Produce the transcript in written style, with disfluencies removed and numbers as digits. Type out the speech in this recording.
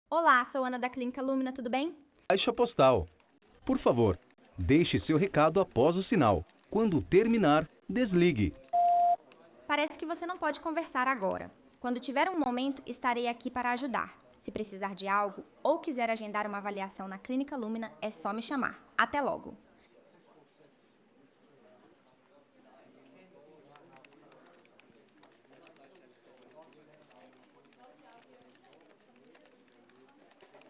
Olá, sou Ana da Clínica Lumina, tudo bem? Caixa postal. Por favor, deixe seu recado após o sinal. Quando terminar, desligue. Parece que você não pode conversar agora. Quando tiver um momento, estarei aqui para ajudar. Se precisar de algo ou quiser agendar uma avaliação na Clínica Lumina, é só me chamar. Até logo!